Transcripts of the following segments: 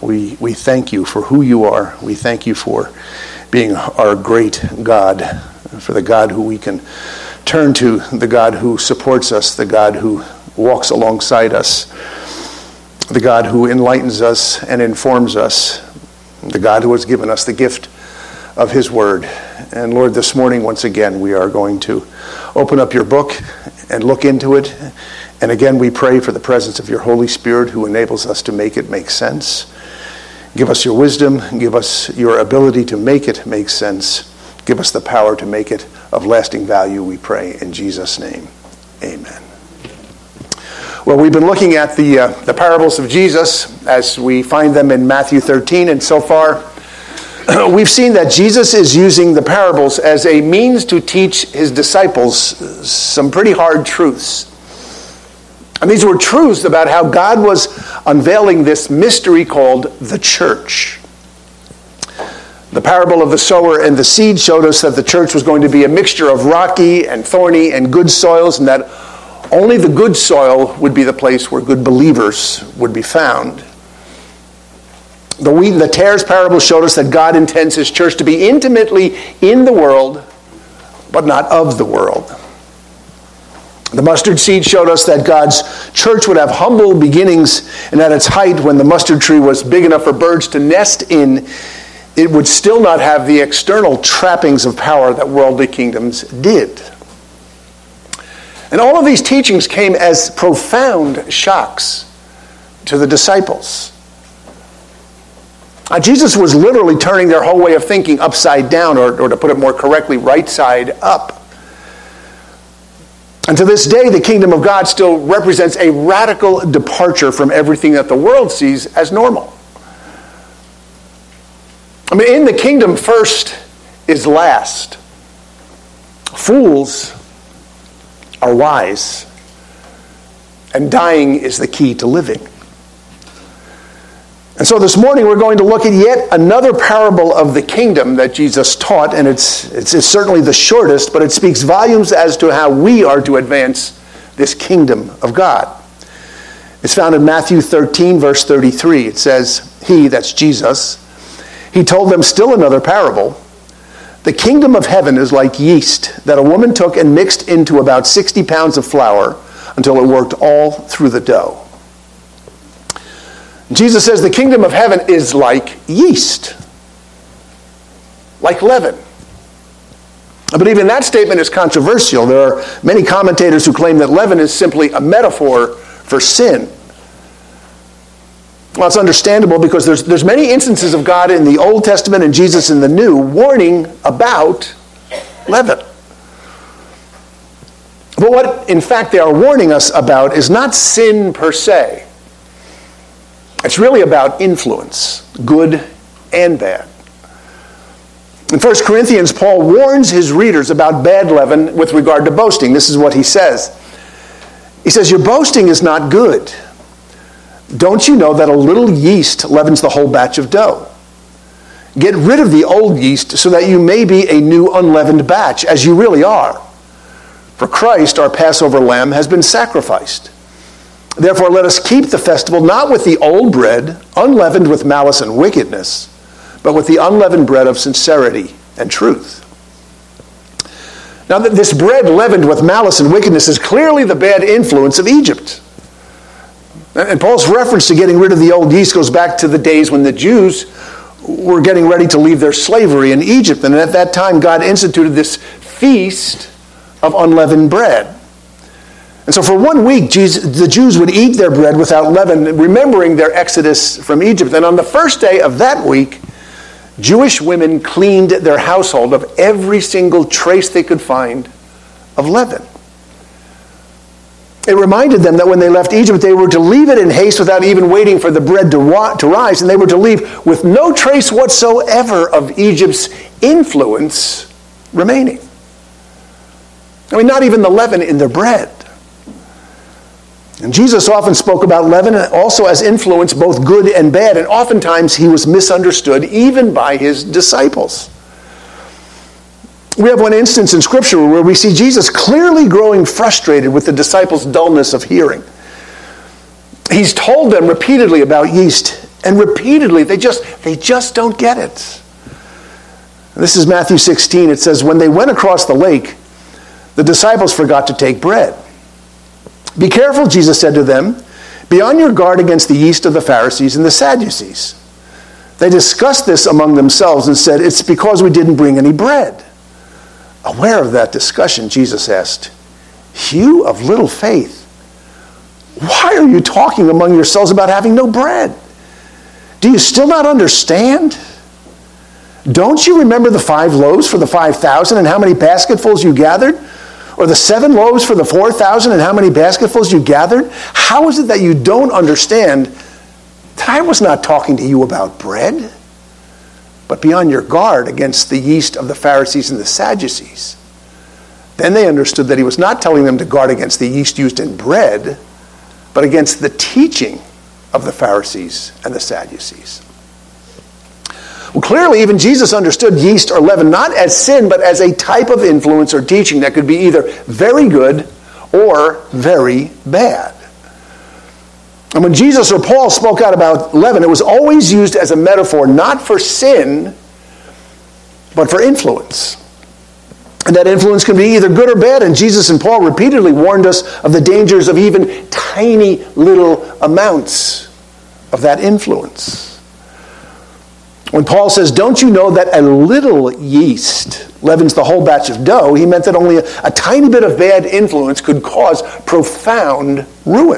We thank you for who you are. We thank you for being our great God, for the God who we can turn to, the God who supports us, the God who walks alongside us, the God who enlightens us and informs us, the God who has given us the gift of his word. And Lord, this morning, once again, we are going to open up your book and look into it. And again, we pray for the presence of your Holy Spirit who enables us to make it make sense. Give us your wisdom. Give us your ability to make it make sense. Give us the power to make it of lasting value, we pray in Jesus' name. Amen. Well, we've been looking at the parables of Jesus as we find them in Matthew 13, and so far we've seen that Jesus is using the parables as a means to teach his disciples some pretty hard truths. And these were truths about how God was unveiling this mystery called the church. The parable of the sower and the seed showed us that the church was going to be a mixture of rocky and thorny and good soils, and that only the good soil would be the place where good believers would be found. The wheat and the tares parable showed us that God intends his church to be intimately in the world, but not of the world. The mustard seed showed us that God's church would have humble beginnings, and at its height, when the mustard tree was big enough for birds to nest in, it would still not have the external trappings of power that worldly kingdoms did. And all of these teachings came as profound shocks to the disciples. Jesus was literally turning their whole way of thinking upside down, or to put it more correctly, right side up. And to this day, the kingdom of God still represents a radical departure from everything that the world sees as normal. I mean, in the kingdom, first is last. Fools are wise, and dying is the key to living. And so this morning we're going to look at yet another parable of the kingdom that Jesus taught, and it's certainly the shortest, but it speaks volumes as to how we are to advance this kingdom of God. It's found in Matthew 13, verse 33. It says, he, that's Jesus, he told them still another parable. The kingdom of heaven is like yeast that a woman took and mixed into about 60 pounds of flour until it worked all through the dough. Jesus says the kingdom of heaven is like yeast, like leaven. But even that statement is controversial. There are many commentators who claim that leaven is simply a metaphor for sin. Well, it's understandable because there's many instances of God in the Old Testament and Jesus in the New warning about leaven. But what, in fact, they are warning us about is not sin per se. It's really about influence, good and bad. In 1 Corinthians, Paul warns his readers about bad leaven with regard to boasting. This is what he says. He says, your boasting is not good. Don't you know that a little yeast leavens the whole batch of dough? Get rid of the old yeast so that you may be a new unleavened batch, as you really are. For Christ, our Passover lamb, has been sacrificed. Therefore, let us keep the festival not with the old bread, unleavened with malice and wickedness, but with the unleavened bread of sincerity and truth. Now, this bread leavened with malice and wickedness is clearly the bad influence of Egypt. And Paul's reference to getting rid of the old yeast goes back to the days when the Jews were getting ready to leave their slavery in Egypt. And at that time, God instituted this feast of unleavened bread. And so for 1 week, the Jews would eat their bread without leaven, remembering their exodus from Egypt. And on the first day of that week, Jewish women cleaned their household of every single trace they could find of leaven. It reminded them that when they left Egypt, they were to leave it in haste without even waiting for the bread to rise, and they were to leave with no trace whatsoever of Egypt's influence remaining. I mean, not even the leaven in their bread. And Jesus often spoke about leaven also as influence, both good and bad, and oftentimes he was misunderstood even by his disciples. We have one instance in Scripture where we see Jesus clearly growing frustrated with the disciples' dullness of hearing. He's told them repeatedly about yeast And repeatedly, they just don't get it. This is Matthew 16. It says, when they went across the lake, the disciples forgot to take bread. Be careful, Jesus said to them. Be on your guard against the yeast of the Pharisees and the Sadducees. They discussed this among themselves and said, it's because we didn't bring any bread. Aware of that discussion, Jesus asked, you of little faith, why are you talking among yourselves about having no bread? Do you still not understand? Don't you remember the 5 loaves for the 5,000 and how many basketfuls you gathered? Or the 7 loaves for the 4,000 and how many basketfuls you gathered? How is it that you don't understand that I was not talking to you about bread, but be on your guard against the yeast of the Pharisees and the Sadducees? Then they understood that he was not telling them to guard against the yeast used in bread, but against the teaching of the Pharisees and the Sadducees. Well, clearly, even Jesus understood yeast or leaven not as sin, but as a type of influence or teaching that could be either very good or very bad. And when Jesus or Paul spoke out about leaven, it was always used as a metaphor, not for sin, but for influence. And that influence can be either good or bad, and Jesus and Paul repeatedly warned us of the dangers of even tiny little amounts of that influence. When Paul says, don't you know that a little yeast leavens the whole batch of dough, he meant that only a tiny bit of bad influence could cause profound ruin.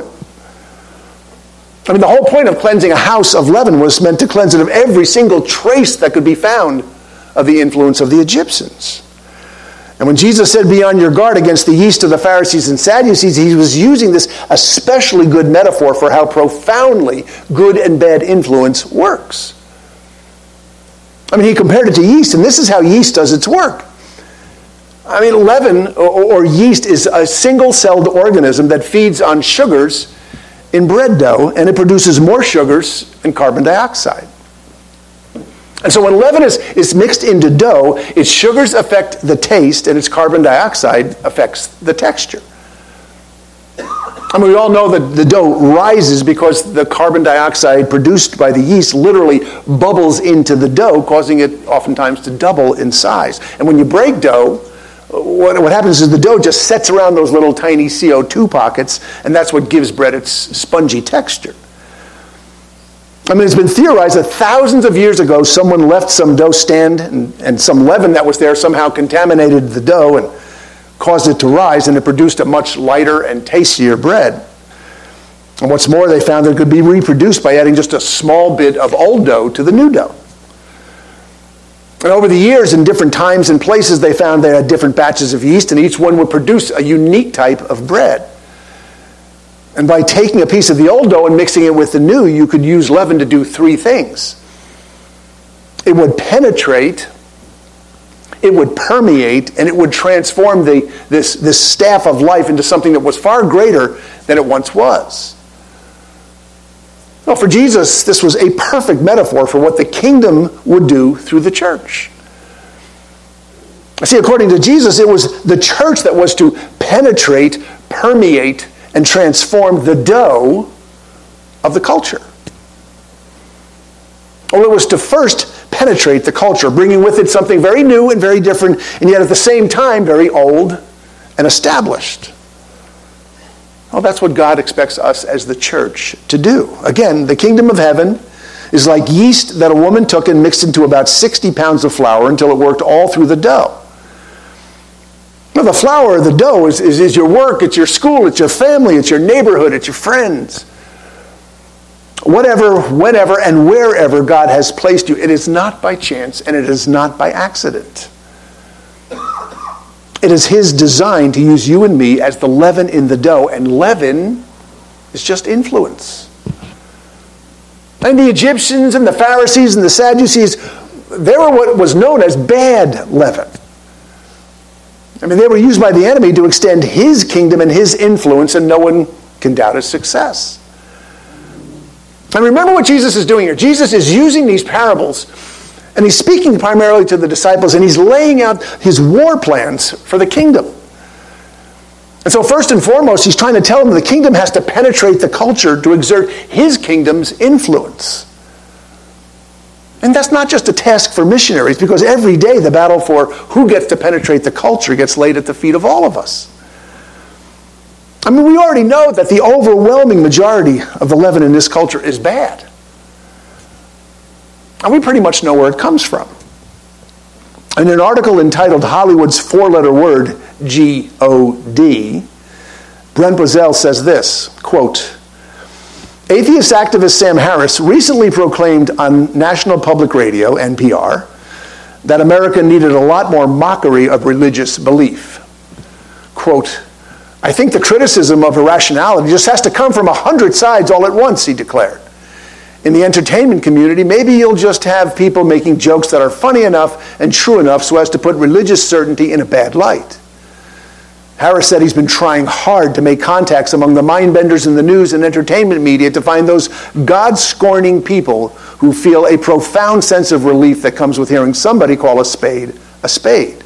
I mean, the whole point of cleansing a house of leaven was meant to cleanse it of every single trace that could be found of the influence of the Egyptians. And when Jesus said, be on your guard against the yeast of the Pharisees and Sadducees, he was using this especially good metaphor for how profoundly good and bad influence works. I mean, he compared it to yeast, and this is how yeast does its work. I mean, leaven or yeast is a single-celled organism that feeds on sugars in bread dough, and it produces more sugars and carbon dioxide. And so when leaven is mixed into dough, its sugars affect the taste, and its carbon dioxide affects the texture. I mean, we all know that the dough rises because the carbon dioxide produced by the yeast literally bubbles into the dough, causing it oftentimes to double in size. And when you break dough, what happens is the dough just sets around those little tiny CO2 pockets, and that's what gives bread its spongy texture. I mean, it's been theorized that thousands of years ago, someone left some dough stand, and some leaven that was there somehow contaminated the dough and caused it to rise, and it produced a much lighter and tastier bread. And what's more, they found that it could be reproduced by adding just a small bit of old dough to the new dough. And over the years, in different times and places, they found they had different batches of yeast, and each one would produce a unique type of bread. And by taking a piece of the old dough and mixing it with the new, you could use leaven to do 3 things. It would penetrate, it would permeate, and it would transform this staff of life into something that was far greater than it once was. Well, for Jesus, this was a perfect metaphor for what the kingdom would do through the church. See, according to Jesus, it was the church that was to penetrate, permeate, and transform the dough of the culture. Well, it was to first penetrate the culture, bringing with it something very new and very different, and yet at the same time very old and established. Well, that's what God expects us as the church to do. Again, the kingdom of heaven is like yeast that a woman took and mixed into about 60 pounds of flour until it worked all through the dough. Now, the flour, the dough, is your work, it's your school, it's your family, it's your neighborhood, it's your friends. Whatever, whenever, and wherever God has placed you, it is not by chance and it is not by accident. It is his design to use you and me as the leaven in the dough, and leaven is just influence. And the Egyptians and the Pharisees and the Sadducees, they were what was known as bad leaven. I mean, they were used by the enemy to extend his kingdom and his influence, and no one can doubt his success. And remember what Jesus is doing here. Jesus is using these parables, and he's speaking primarily to the disciples, and he's laying out his war plans for the kingdom. And so first and foremost, he's trying to tell them the kingdom has to penetrate the culture to exert his kingdom's influence. And that's not just a task for missionaries, because every day the battle for who gets to penetrate the culture gets laid at the feet of all of us. I mean, we already know that the overwhelming majority of the leaven in this culture is bad. And we pretty much know where it comes from. In an article entitled Hollywood's Four-Letter Word, G-O-D, Brent Bozell says this, quote, atheist activist Sam Harris recently proclaimed on National Public Radio, NPR, that America needed a lot more mockery of religious belief. Quote, I think the criticism of irrationality just has to come from 100 sides all at once, he declared. In the entertainment community, maybe you'll just have people making jokes that are funny enough and true enough so as to put religious certainty in a bad light. Harris said he's been trying hard to make contacts among the mind-benders in the news and entertainment media to find those God-scorning people who feel a profound sense of relief that comes with hearing somebody call a spade a spade.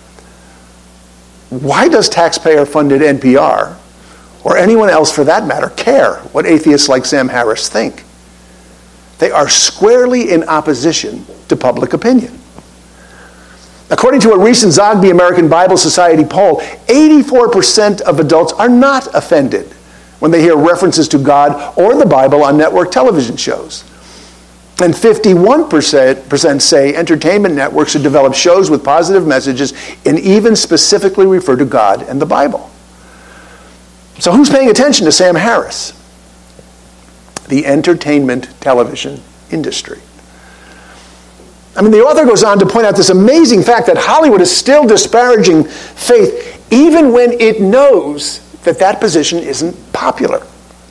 Why does taxpayer-funded NPR, or anyone else for that matter, care what atheists like Sam Harris think? They are squarely in opposition to public opinion. According to a recent Zogby American Bible Society poll, 84% of adults are not offended when they hear references to God or the Bible on network television shows. And 51% say entertainment networks should develop shows with positive messages and even specifically refer to God and the Bible. So who's paying attention to Sam Harris? The entertainment television industry. I mean, the author goes on to point out this amazing fact that Hollywood is still disparaging faith even when it knows that that position isn't popular.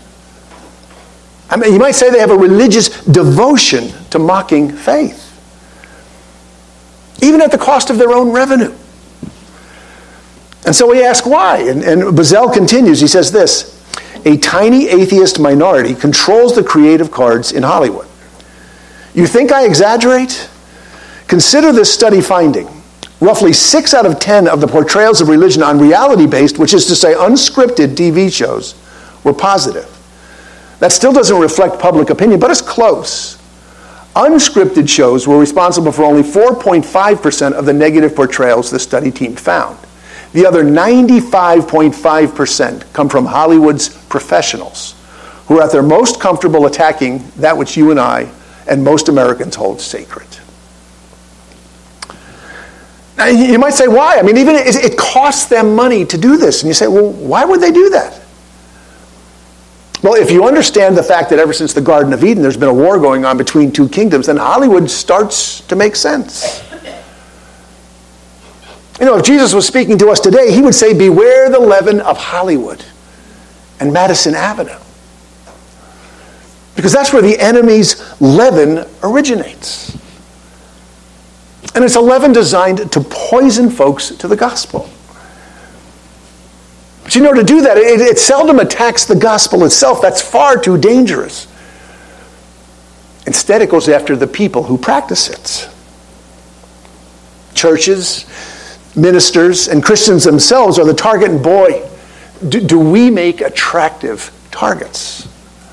I mean, you might say they have a religious devotion to mocking faith, even at the cost of their own revenue. And so we ask why. And Bozell continues, he says this, a tiny atheist minority controls the creative cards in Hollywood. You think I exaggerate? Consider this study finding. Roughly 6 out of 10 of the portrayals of religion on reality-based, which is to say unscripted TV shows, were positive. That still doesn't reflect public opinion, but it's close. Unscripted shows were responsible for only 4.5% of the negative portrayals the study team found. The other 95.5% come from Hollywood's professionals, who are at their most comfortable attacking that which you and I and most Americans hold sacred. Now, you might say, why? I mean, even it costs them money to do this. And you say, well, why would they do that? Well, if you understand the fact that ever since the Garden of Eden, there's been a war going on between two kingdoms, then Hollywood starts to make sense. You know, if Jesus was speaking to us today, he would say, beware the leaven of Hollywood and Madison Avenue. Because that's where the enemy's leaven originates. And it's a leaven designed to poison folks to the gospel. But you know, to do that, it seldom attacks the gospel itself. That's far too dangerous. Instead, it goes after the people who practice it. Churches, ministers, and Christians themselves are the target, and boy, do we make attractive targets.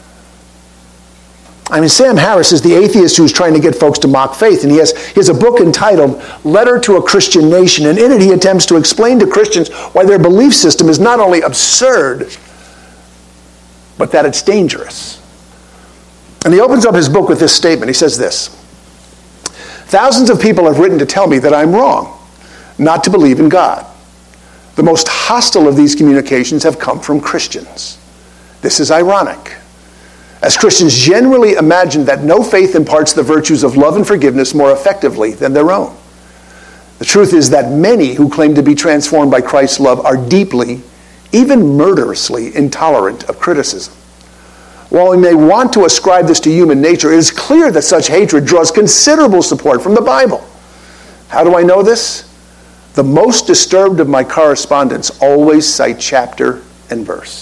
I mean, Sam Harris is the atheist who's trying to get folks to mock faith, and he has a book entitled Letter to a Christian Nation, and in it he attempts to explain to Christians why their belief system is not only absurd, but that it's dangerous. And he opens up his book with this statement. He says this, thousands of people have written to tell me that I'm wrong, not to believe in God. The most hostile of these communications have come from Christians. This is ironic, as Christians generally imagine that no faith imparts the virtues of love and forgiveness more effectively than their own. The truth is that many who claim to be transformed by Christ's love are deeply, even murderously, intolerant of criticism. While we may want to ascribe this to human nature, it is clear that such hatred draws considerable support from the Bible. How do I know this? The most disturbed of my correspondents always cite chapter and verse.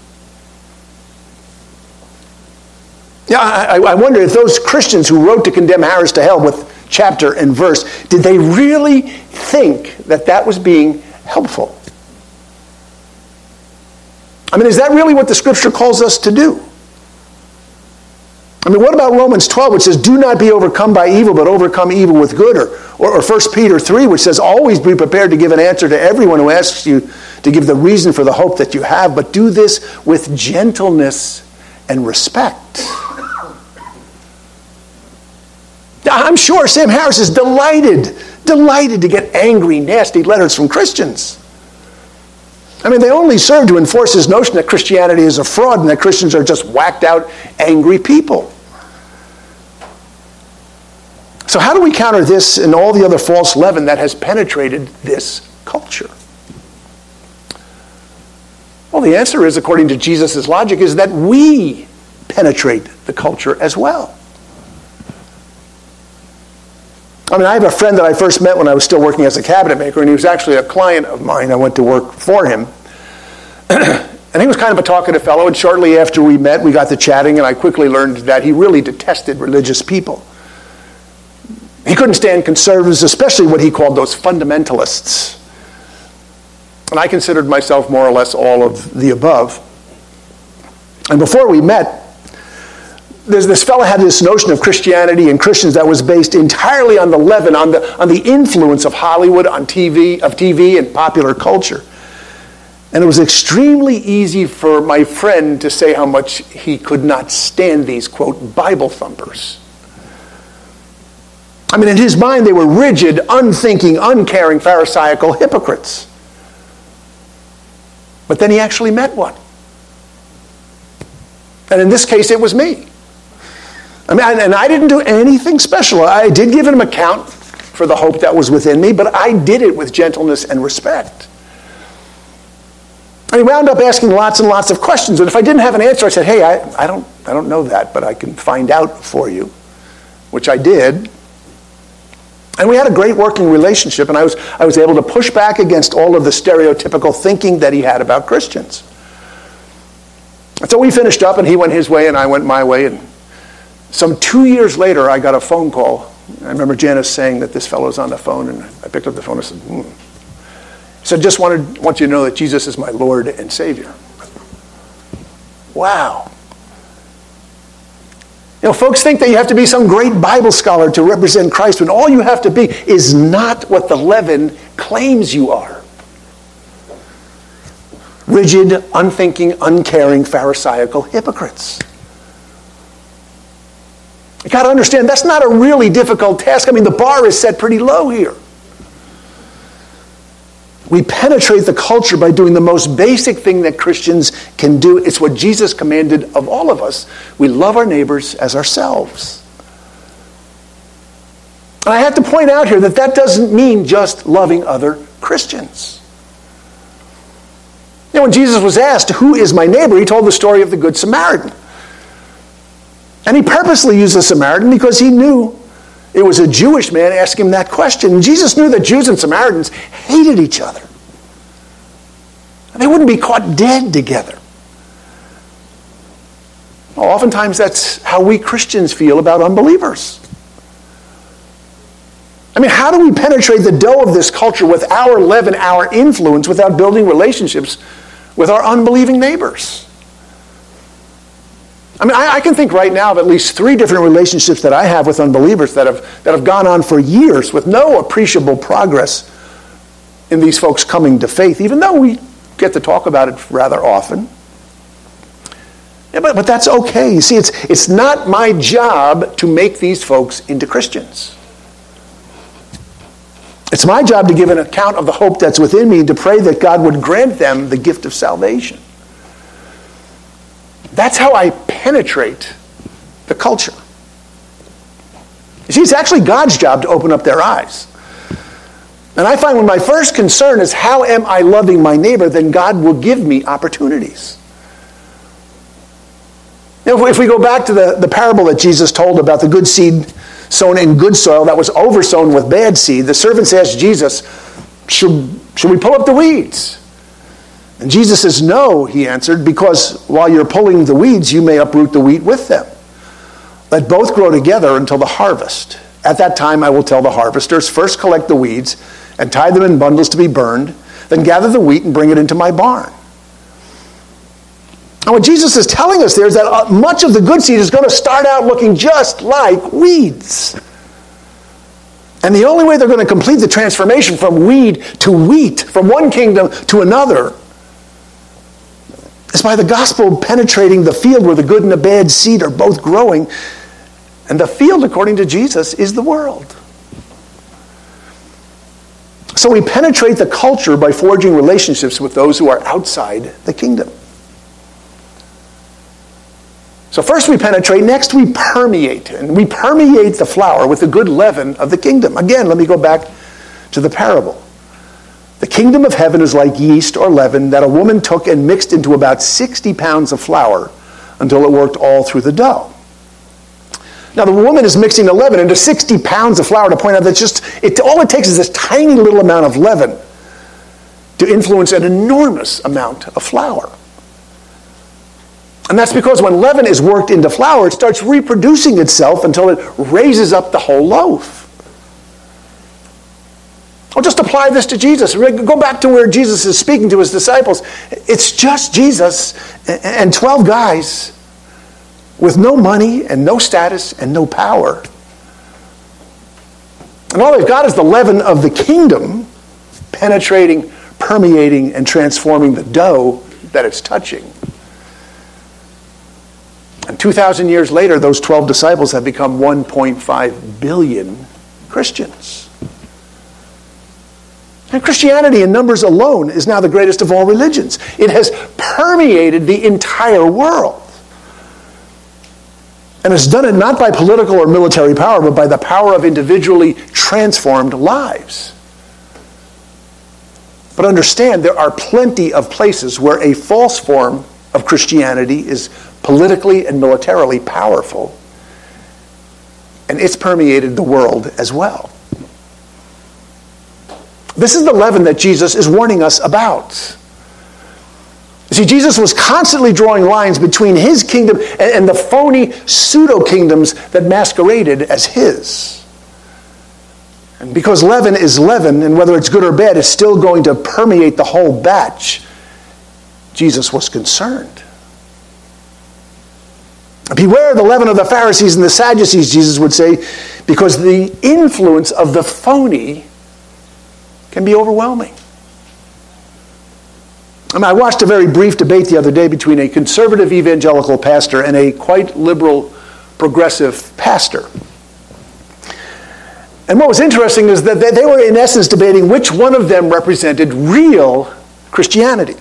Yeah, I wonder if those Christians who wrote to condemn Harris to hell with chapter and verse, did they really think that that was being helpful? I mean, is that really what the Scripture calls us to do? I mean, what about Romans 12, which says, do not be overcome by evil, but overcome evil with good? Or 1 Peter 3, which says, always be prepared to give an answer to everyone who asks you to give the reason for the hope that you have, but do this with gentleness and respect. I'm sure Sam Harris is delighted to get angry, nasty letters from Christians. I mean, they only serve to enforce his notion that Christianity is a fraud and that Christians are just whacked out, angry people. So how do we counter this and all the other false leaven that has penetrated this culture? Well, the answer is, according to Jesus' logic, is that we penetrate the culture as well. I mean, I have a friend that I first met when I was still working as a cabinet maker, and he was actually a client of mine. I went to work for him. And he was kind of a talkative fellow, and shortly after we met, we got to chatting, and I quickly learned that he really detested religious people. He couldn't stand conservatives, especially what he called those fundamentalists. And I considered myself more or less all of the above. And before we met, this fellow had this notion of Christianity and Christians that was based entirely on the leaven, on the influence of Hollywood, on TV and popular culture. And it was extremely easy for my friend to say how much he could not stand these, quote, Bible thumpers. I mean, in his mind, they were rigid, unthinking, uncaring, pharisaical hypocrites. But then he actually met one. And in this case, it was me. I mean, and I didn't do anything special. I did give him an account for the hope that was within me, but I did it with gentleness and respect. And he wound up asking lots and lots of questions. And if I didn't have an answer, I said, hey, I don't know that, but I can find out for you, which I did. And we had a great working relationship, and I was able to push back against all of the stereotypical thinking that he had about Christians. And so we finished up, and he went his way, and I went my way. And some 2 years later, I got a phone call. I remember Janice saying that this fellow's on the phone, and I picked up the phone and said, He said, just want you to know that Jesus is my Lord and Savior. Wow. You know, folks think that you have to be some great Bible scholar to represent Christ when all you have to be is not what the leaven claims you are. Rigid, unthinking, uncaring, pharisaical hypocrites. You got to understand, that's not a really difficult task. I mean, the bar is set pretty low here. We penetrate the culture by doing the most basic thing that Christians can do. It's what Jesus commanded of all of us. We love our neighbors as ourselves. And I have to point out here that that doesn't mean just loving other Christians. You know, when Jesus was asked, who is my neighbor, he told the story of the Good Samaritan. And he purposely used the Samaritan because he knew it was a Jewish man asking him that question. And Jesus knew that Jews and Samaritans hated each other. And they wouldn't be caught dead together. Well, oftentimes that's how we Christians feel about unbelievers. I mean, how do we penetrate the dough of this culture with our leaven, our influence, without building relationships with our unbelieving neighbors? I mean, I can think right now of at least 3 different relationships that I have with unbelievers that have gone on for years with no appreciable progress in these folks coming to faith, even though we get to talk about it rather often. Yeah, but that's okay. You see, it's not my job to make these folks into Christians. It's my job to give an account of the hope that's within me and to pray that God would grant them the gift of salvation. That's how I penetrate the culture. You see, it's actually God's job to open up their eyes. And I find when my first concern is how am I loving my neighbor, then God will give me opportunities. You know, if we go back to the parable that Jesus told about the good seed sown in good soil that was oversown with bad seed, the servants asked Jesus, should we pull up the weeds? And Jesus says, no, he answered, because while you're pulling the weeds, you may uproot the wheat with them. Let both grow together until the harvest. At that time, I will tell the harvesters, first collect the weeds and tie them in bundles to be burned, then gather the wheat and bring it into my barn. And what Jesus is telling us there is that much of the good seed is going to start out looking just like weeds. And the only way they're going to complete the transformation from weed to wheat, from one kingdom to another, is by the gospel penetrating the field where the good and the bad seed are both growing. And the field, according to Jesus, is the world. So we penetrate the culture by forging relationships with those who are outside the kingdom. So first we penetrate, next we permeate. And we permeate the flour with the good leaven of the kingdom. Again, let me go back to the parable. The kingdom of heaven is like yeast or leaven that a woman took and mixed into about 60 pounds of flour until it worked all through the dough. Now the woman is mixing the leaven into 60 pounds of flour to point out that all it takes is this tiny little amount of leaven to influence an enormous amount of flour. And that's because when leaven is worked into flour, it starts reproducing itself until it raises up the whole loaf. I'll just apply this to Jesus. Go back to where Jesus is speaking to his disciples. It's just Jesus and 12 guys with no money and no status and no power. And all they've got is the leaven of the kingdom penetrating, permeating, and transforming the dough that it's touching. And 2,000 years later, those 12 disciples have become 1.5 billion Christians. And Christianity in numbers alone is now the greatest of all religions. It has permeated the entire world. And it's done it not by political or military power, but by the power of individually transformed lives. But understand, there are plenty of places where a false form of Christianity is politically and militarily powerful. And it's permeated the world as well. This is the leaven that Jesus is warning us about. You see, Jesus was constantly drawing lines between his kingdom and the phony pseudo-kingdoms that masqueraded as his. And because leaven is leaven, and whether it's good or bad, it's still going to permeate the whole batch, Jesus was concerned. Beware the leaven of the Pharisees and the Sadducees, Jesus would say, because the influence of the phony can be overwhelming. I watched a very brief debate the other day between a conservative evangelical pastor and a quite liberal progressive pastor. And what was interesting is that they were in essence debating which one of them represented real Christianity.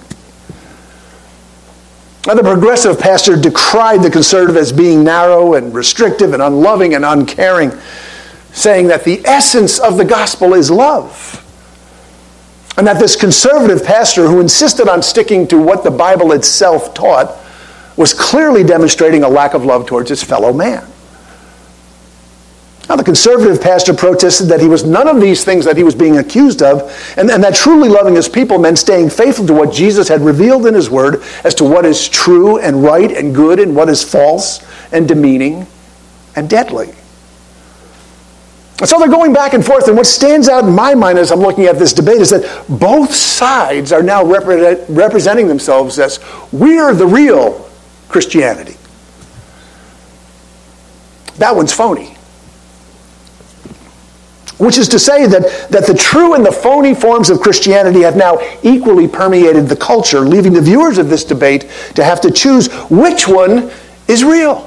Now, the progressive pastor decried the conservative as being narrow and restrictive and unloving and uncaring, saying that the essence of the gospel is love. And that this conservative pastor who insisted on sticking to what the Bible itself taught was clearly demonstrating a lack of love towards his fellow man. Now, the conservative pastor protested that he was none of these things that he was being accused of, and that truly loving his people meant staying faithful to what Jesus had revealed in his word as to what is true and right and good and what is false and demeaning and deadly. And so they're going back and forth, and what stands out in my mind as I'm looking at this debate is that both sides are now representing themselves as, we're the real Christianity. That one's phony. Which is to say that the true and the phony forms of Christianity have now equally permeated the culture, leaving the viewers of this debate to have to choose which one is real.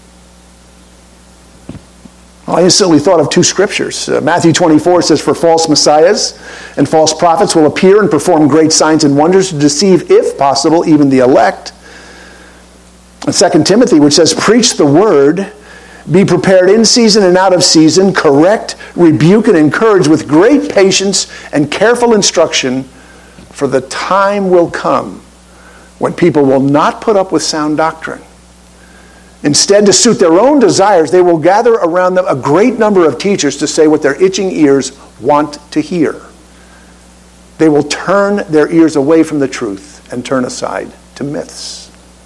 I instantly thought of two scriptures. Matthew 24 says, "For false messiahs and false prophets will appear and perform great signs and wonders to deceive, if possible, even the elect." And 2 Timothy, which says, "Preach the word, be prepared in season and out of season, correct, rebuke, and encourage with great patience and careful instruction, for the time will come when people will not put up with sound doctrine. Instead, to suit their own desires, they will gather around them a great number of teachers to say what their itching ears want to hear. They will turn their ears away from the truth and turn aside to myths."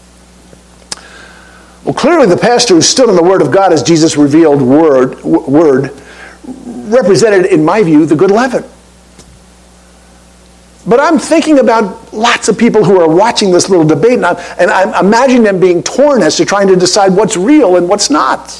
Well, clearly the pastor who stood on the word of God as Jesus revealed word represented, in my view, the good leaven. But I'm thinking about lots of people who are watching this little debate, and I'm imagining them being torn as to trying to decide what's real and what's not.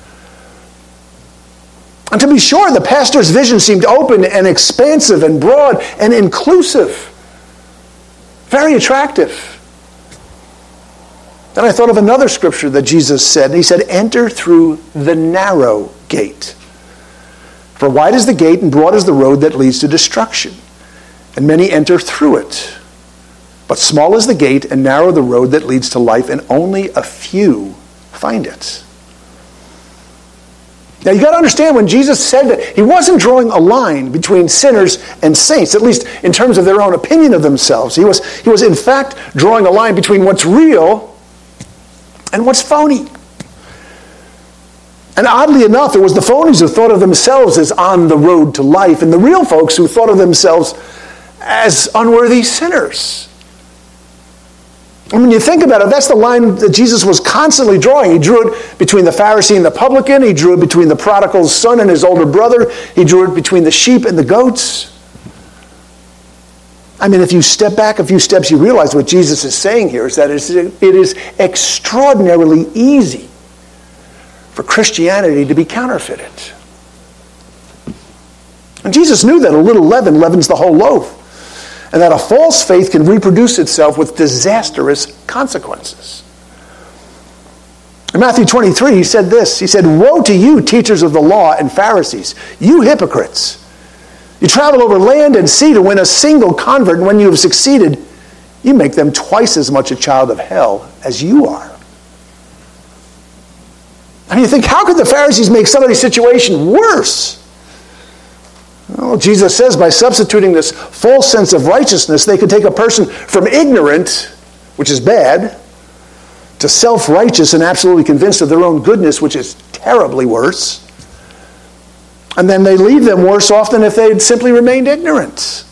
And to be sure, the pastor's vision seemed open and expansive and broad and inclusive. Very attractive. Then I thought of another scripture that Jesus said. He said, enter through the narrow gate. For wide is the gate and broad is the road that leads to destruction, and many enter through it. But small is the gate and narrow the road that leads to life, and only a few find it. Now you got to understand, when Jesus said that, he wasn't drawing a line between sinners and saints, at least in terms of their own opinion of themselves. He was in fact drawing a line between what's real and what's phony. And oddly enough, it was the phonies who thought of themselves as on the road to life, and the real folks who thought of themselves as unworthy sinners. And when you think about it, that's the line that Jesus was constantly drawing. He drew it between the Pharisee and the publican. He drew it between the prodigal son and his older brother. He drew it between the sheep and the goats. I mean, if you step back a few steps, you realize what Jesus is saying here is that it is extraordinarily easy for Christianity to be counterfeited. And Jesus knew that a little leaven leavens the whole loaf, and that a false faith can reproduce itself with disastrous consequences. In Matthew 23, he said this. He said, woe to you, teachers of the law and Pharisees, you hypocrites! You travel over land and sea to win a single convert, and when you have succeeded, you make them twice as much a child of hell as you are. And you think, how could the Pharisees make somebody's situation worse? Well, Jesus says by substituting this false sense of righteousness, they could take a person from ignorant, which is bad, to self-righteous and absolutely convinced of their own goodness, which is terribly worse. And then they leave them worse off than if they'd simply remained ignorant.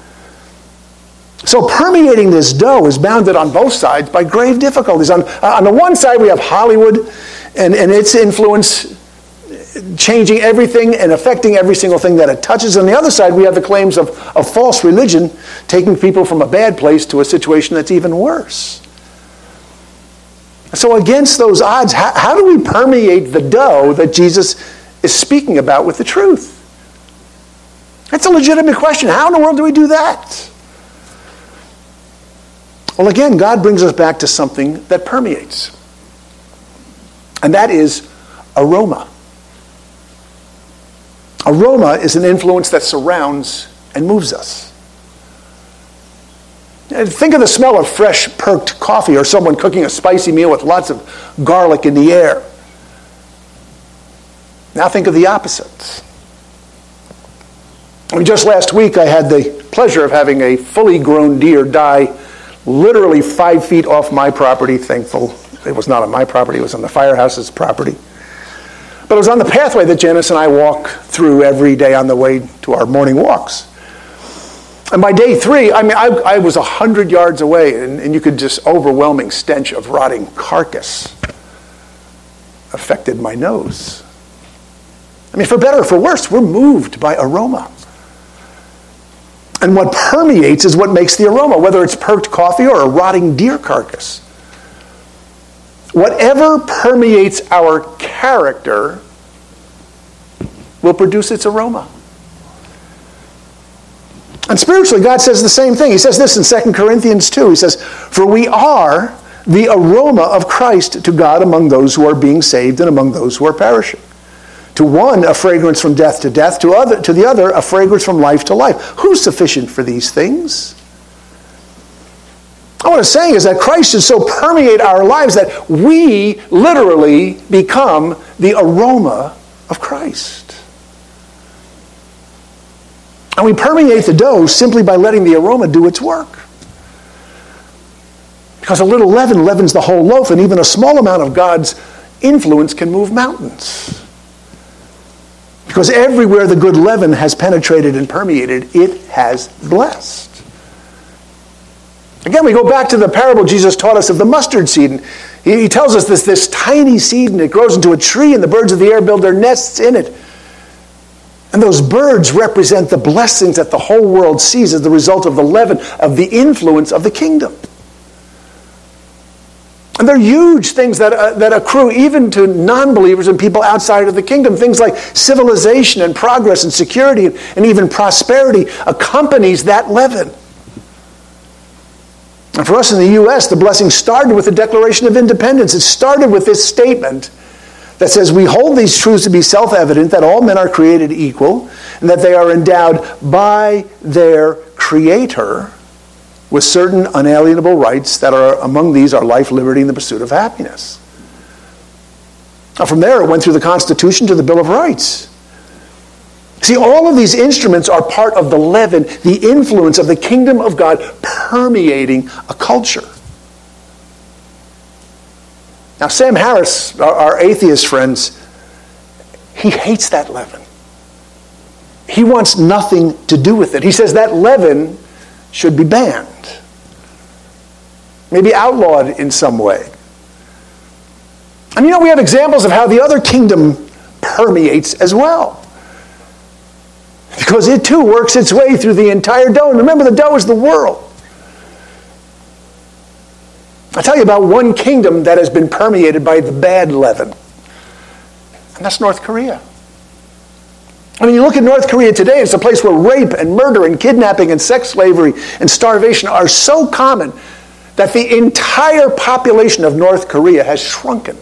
So permeating this dough is bounded on both sides by grave difficulties. On the one side, we have Hollywood and its influence changing everything and affecting every single thing that it touches. On the other side, we have the claims of false religion taking people from a bad place to a situation that's even worse. So against those odds, how do we permeate the dough that Jesus is speaking about with the truth? That's a legitimate question. How in the world do we do that? Well, again, God brings us back to something that permeates. And that is aroma. Aroma is an influence that surrounds and moves us. Think of the smell of fresh perked coffee or someone cooking a spicy meal with lots of garlic in the air. Now think of the opposite. I mean, just last week I had the pleasure of having a fully grown deer die literally 5 feet off my property. Thankful it was not on my property, it was on the firehouse's property. But it was on the pathway that Janice and I walk through every day on the way to our morning walks. And by day 3, I was 100 yards away, and you could just overwhelming stench of rotting carcass affected my nose. I mean, for better or for worse, we're moved by aroma. And what permeates is what makes the aroma, whether it's perked coffee or a rotting deer carcass. Whatever permeates our character will produce its aroma. And spiritually, God says the same thing. He says this in 2 Corinthians 2. He says, for we are the aroma of Christ to God among those who are being saved and among those who are perishing. To one, a fragrance from death to death. To the other, a fragrance from life to life. Who's sufficient for these things? What I'm saying is that Christ should so permeate our lives that we literally become the aroma of Christ. And we permeate the dough simply by letting the aroma do its work. Because a little leaven leavens the whole loaf, and even a small amount of God's influence can move mountains. Because everywhere the good leaven has penetrated and permeated, it has blessed. Again, we go back to the parable Jesus taught us of the mustard seed. And he tells us this tiny seed, and it grows into a tree, and the birds of the air build their nests in it. And those birds represent the blessings that the whole world sees as the result of the leaven, of the influence of the kingdom. And they're huge things that accrue even to non-believers and people outside of the kingdom. Things like civilization and progress and security and even prosperity accompanies that leaven. And for us in the U.S., the blessing started with the Declaration of Independence. It started with this statement that says, we hold these truths to be self-evident, that all men are created equal, and that they are endowed by their Creator with certain unalienable rights that are among these are life, liberty, and the pursuit of happiness. Now from there, it went through the Constitution to the Bill of Rights. See, all of these instruments are part of the leaven, the influence of the kingdom of God permeating a culture. Now, Sam Harris, our atheist friends, he hates that leaven. He wants nothing to do with it. He says that leaven should be banned, maybe outlawed in some way. And we have examples of how the other kingdom permeates as well. Because it too works its way through the entire dough. And remember, the dough is the world. I'll tell you about one kingdom that has been permeated by the bad leaven. And that's North Korea. You look at North Korea today, it's a place where rape and murder and kidnapping and sex slavery and starvation are so common that the entire population of North Korea has shrunken.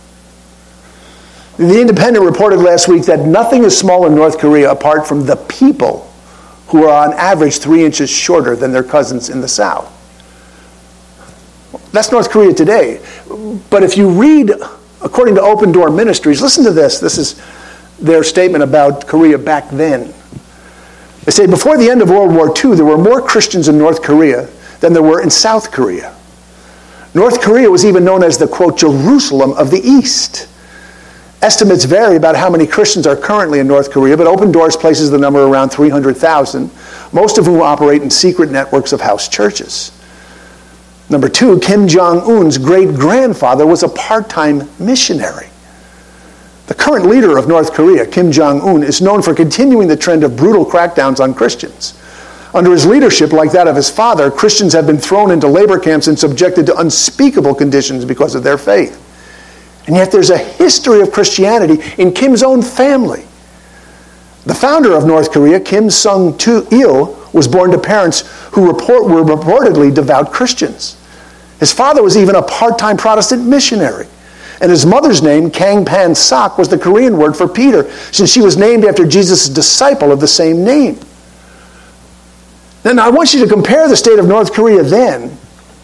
The Independent reported last week that nothing is small in North Korea apart from the people who are on average 3 inches shorter than their cousins in the South. That's North Korea today. But if you read, according to Open Door Ministries, listen to this. This is their statement about Korea back then. They say, before the end of World War II, there were more Christians in North Korea than there were in South Korea. North Korea was even known as the, quote, Jerusalem of the East. Estimates vary about how many Christians are currently in North Korea, but Open Doors places the number around 300,000, most of whom operate in secret networks of house churches. Number 2, Kim Jong-un's great-grandfather was a part-time missionary. The current leader of North Korea, Kim Jong-un, is known for continuing the trend of brutal crackdowns on Christians. Under his leadership, like that of his father, Christians have been thrown into labor camps and subjected to unspeakable conditions because of their faith. And yet there's a history of Christianity in Kim's own family. The founder of North Korea, Kim Sung-il, was born to parents who were reportedly devout Christians. His father was even a part-time Protestant missionary. And his mother's name, Kang Pan-sak, was the Korean word for Peter, since she was named after Jesus' disciple of the same name. Now, I want you to compare the state of North Korea then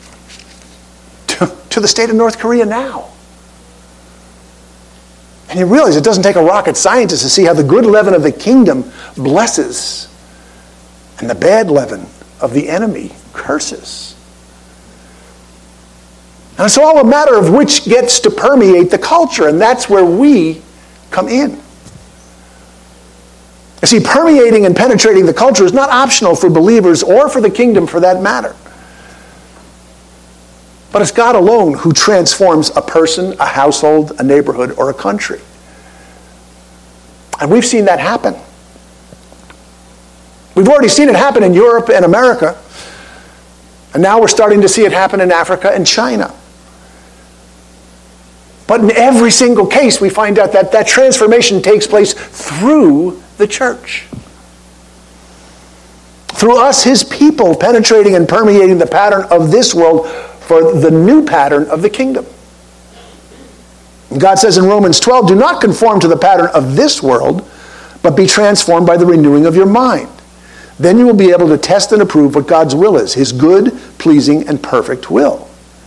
to the state of North Korea now. And you realize it doesn't take a rocket scientist to see how the good leaven of the kingdom blesses and the bad leaven of the enemy curses. And it's all a matter of which gets to permeate the culture, and that's where we come in. You see, permeating and penetrating the culture is not optional for believers or for the kingdom for that matter. But it's God alone who transforms a person, a household, a neighborhood, or a country. And we've seen that happen. We've already seen it happen in Europe and America. And now we're starting to see it happen in Africa and China. But in every single case, we find out that that transformation takes place through the church. Through us, his people, penetrating and permeating the pattern of this world for the new pattern of the kingdom. God says in Romans 12, do not conform to the pattern of this world, but be transformed by the renewing of your mind. Then you will be able to test and approve what God's will is, his good, pleasing, and perfect will.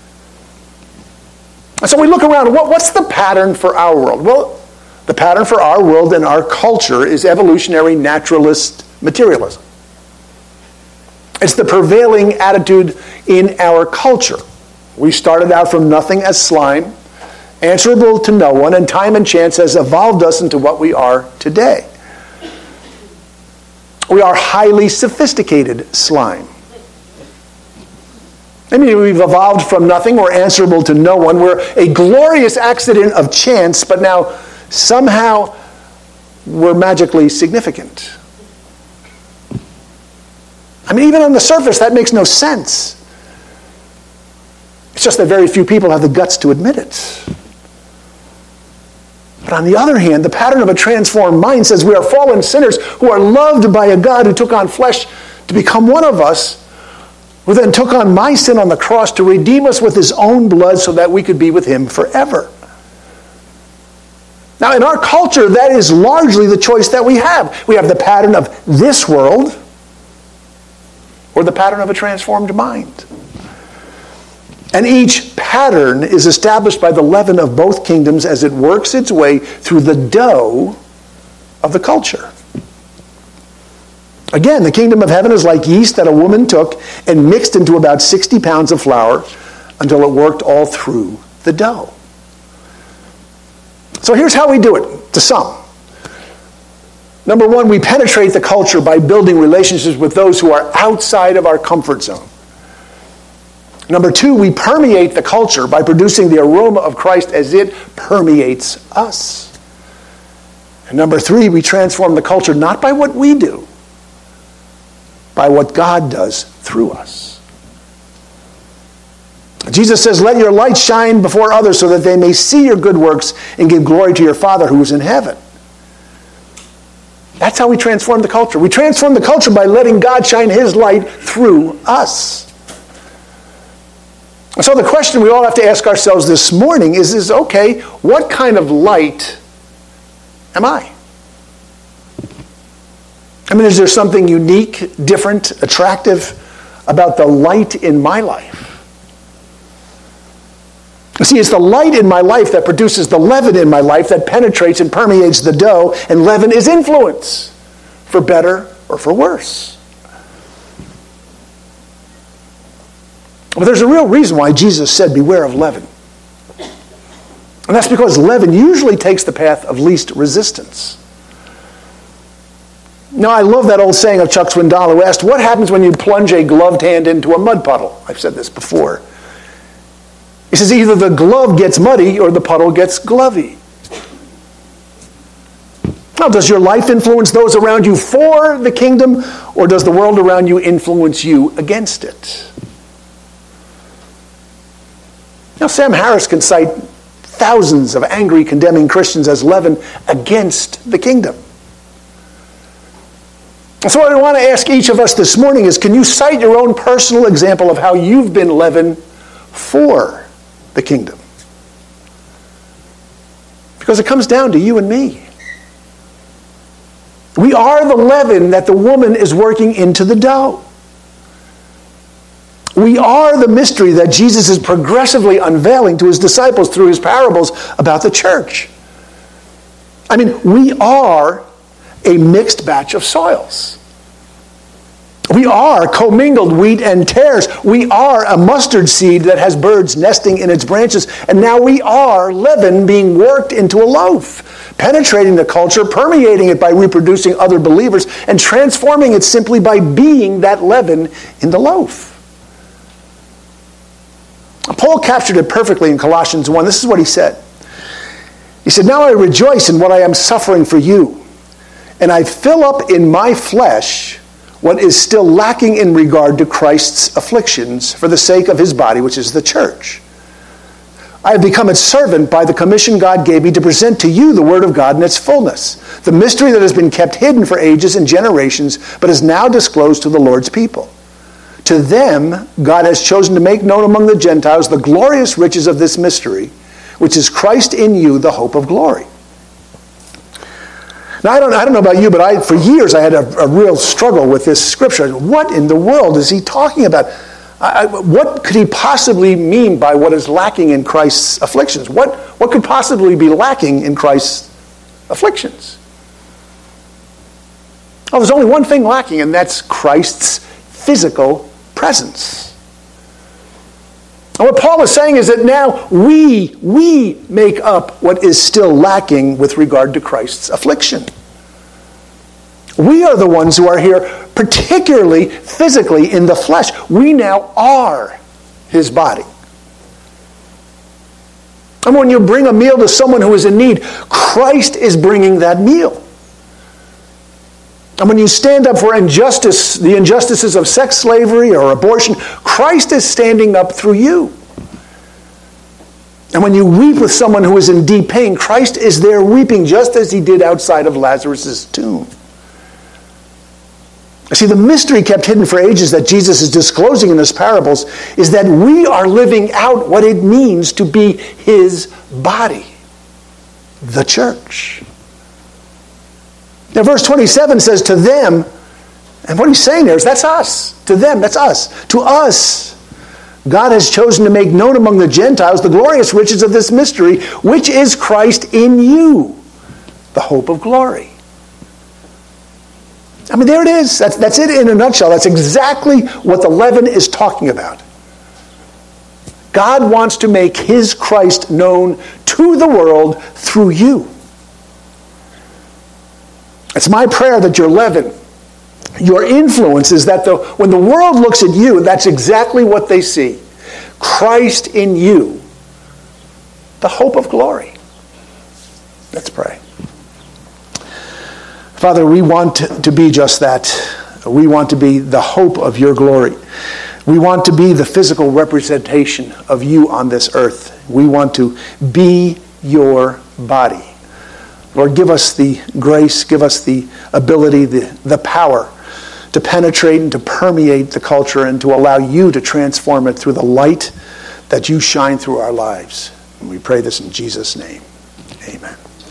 And so we look around, what's the pattern for our world? Well, the pattern for our world and our culture is evolutionary naturalist materialism. It's the prevailing attitude in our culture. We started out from nothing as slime, answerable to no one, and time and chance has evolved us into what we are today. We are highly sophisticated slime. I mean, we've evolved from nothing. We're answerable to no one. We're a glorious accident of chance, but now somehow were magically significant. I mean, even on the surface, that makes no sense. It's just that very few people have the guts to admit it. But on the other hand, the pattern of a transformed mind says we are fallen sinners who are loved by a God who took on flesh to become one of us, who then took on my sin on the cross to redeem us with his own blood so that we could be with him forever. Now, in our culture, that is largely the choice that we have. We have the pattern of this world or the pattern of a transformed mind. And each pattern is established by the leaven of both kingdoms as it works its way through the dough of the culture. Again, the kingdom of heaven is like yeast that a woman took and mixed into about 60 pounds of flour until it worked all through the dough. So here's how we do it, to sum. Number one, we penetrate the culture by building relationships with those who are outside of our comfort zone. Number two, we permeate the culture by producing the aroma of Christ as it permeates us. And number three, we transform the culture not by what we do, by what God does through us. Jesus says, "Let your light shine before others so that they may see your good works and give glory to your Father who is in heaven." That's how we transform the culture. We transform the culture by letting God shine his light through us. And so the question we all have to ask ourselves this morning is okay, what kind of light am I? I mean, is there something unique, different, attractive about the light in my life? You see, it's the light in my life that produces the leaven in my life that penetrates and permeates the dough, and leaven is influence, for better or for worse. But there's a real reason why Jesus said, "Beware of leaven." And that's because leaven usually takes the path of least resistance. Now, I love that old saying of Chuck Swindoll, who asked, what happens when you plunge a gloved hand into a mud puddle? I've said this before. He says either the glove gets muddy or the puddle gets glovey. Now, does your life influence those around you for the kingdom, or does the world around you influence you against it? Now, Sam Harris can cite thousands of angry, condemning Christians as leaven against the kingdom. And so what I want to ask each of us this morning is, can you cite your own personal example of how you've been leaven for the kingdom? Because it comes down to you and me. We are the leaven that the woman is working into the dough. We are the mystery that Jesus is progressively unveiling to his disciples through his parables about the church. I mean, we are a mixed batch of soils. We are commingled wheat and tares. We are a mustard seed that has birds nesting in its branches. And now we are leaven being worked into a loaf, penetrating the culture, permeating it by reproducing other believers, and transforming it simply by being that leaven in the loaf. Paul captured it perfectly in Colossians 1. This is what he said. He said, "Now I rejoice in what I am suffering for you, and I fill up in my flesh what is still lacking in regard to Christ's afflictions for the sake of his body, which is the church. I have become its servant by the commission God gave me to present to you the word of God in its fullness, the mystery that has been kept hidden for ages and generations, but is now disclosed to the Lord's people. To them, God has chosen to make known among the Gentiles the glorious riches of this mystery, which is Christ in you, the hope of glory." Now, I don't know about you, but for years I had a real struggle with this scripture. What in the world is he talking about? What could he possibly mean by what is lacking in Christ's afflictions? What could possibly be lacking in Christ's afflictions? Oh, there's only one thing lacking, and that's Christ's physical presence. And what Paul is saying is that now we make up what is still lacking with regard to Christ's affliction. We are the ones who are here, particularly physically in the flesh. We now are his body. And when you bring a meal to someone who is in need, Christ is bringing that meal. And when you stand up for injustice, the injustices of sex slavery or abortion, Christ is standing up through you. And when you weep with someone who is in deep pain, Christ is there weeping just as he did outside of Lazarus' tomb. See, the mystery kept hidden for ages that Jesus is disclosing in his parables is that we are living out what it means to be his body, the church. Now, verse 27 says, to them, and what he's saying there is that's us. To them, that's us. To us, God has chosen to make known among the Gentiles the glorious riches of this mystery, which is Christ in you, the hope of glory. I mean, there it is. That's it in a nutshell. That's exactly what the leaven is talking about. God wants to make his Christ known to the world through you. It's my prayer that your leaven, your influence is that when the world looks at you, that's exactly what they see. Christ in you, the hope of glory. Let's pray. Father, we want to be just that. We want to be the hope of your glory. We want to be the physical representation of you on this earth. We want to be your body. Lord, give us the grace, give us the ability, the power to penetrate and to permeate the culture and to allow you to transform it through the light that you shine through our lives. And we pray this in Jesus' name. Amen.